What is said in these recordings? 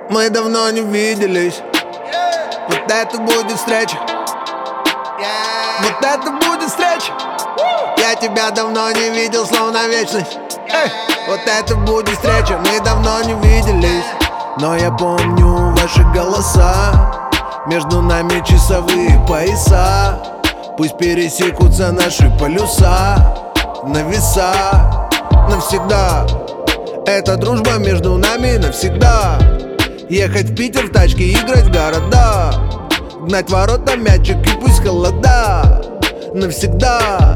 Мы давно не виделись. Вот это будет встреча. Вот это будет встреча. Я тебя давно не видел, словно вечность. Вот это будет встреча. Мы давно не виделись, но я помню ваши голоса. Между нами часовые пояса. Пусть пересекутся наши полюса на веса. Навсегда эта дружба между нами навсегда. Ехать в Питер в тачке, играть в города, гнать ворота мячик и пусть холода. Навсегда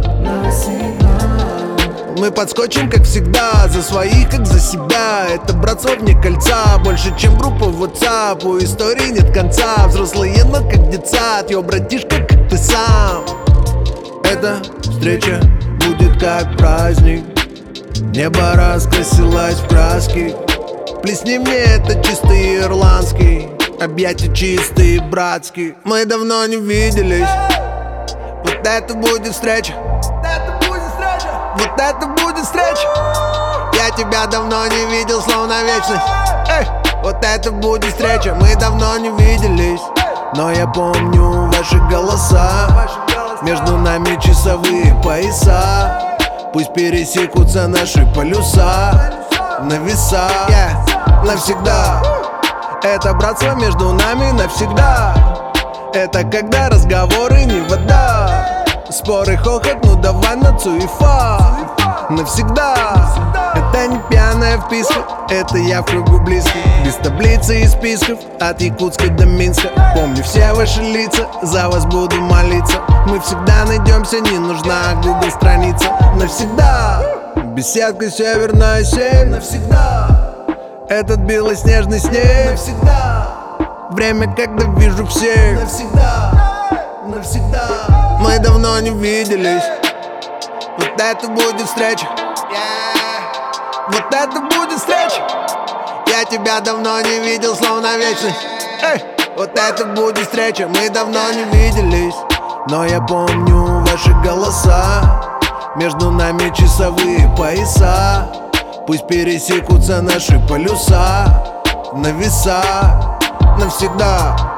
мы подскочим, как всегда, за своих, как за себя. Это братство вне кольца, больше, чем группа в WhatsApp. У истории нет конца, взрослые, но как детсад. Йо, братишка, как ты сам. Эта встреча будет как праздник. Небо раскрасилось в краски. Плесни мне это чистый ирландский, объятия чистые братские. Мы давно не виделись. Вот это будет встреча. Вот это будет встреча. Я тебя давно не видел, словно вечность. Вот это будет встреча. Мы давно не виделись, но я помню ваши голоса. Между нами часовые пояса. Пусть пересекутся наши полюса на веса. Навсегда это братство между нами навсегда. Это когда разговоры не вода. Споры, хохот, ну давай на цуефа. Навсегда это не пьяная вписка. Это я в кругу близких, без таблицы и списков. От Якутска до Минска. Помню все ваши лица, за вас буду молиться. Мы всегда найдемся, не нужна Google страница. Навсегда беседка северная 7. Навсегда этот белоснежный снег. Навсегда время, когда вижу всех. Навсегда, навсегда. Мы давно не виделись. Вот это будет встреча. Вот это будет встреча. Я тебя давно не видел, словно вечность. Вот это будет встреча. Мы давно не виделись, но я помню ваши голоса. Между нами часовые пояса. Пусть пересекутся наши полюса на веса. Навсегда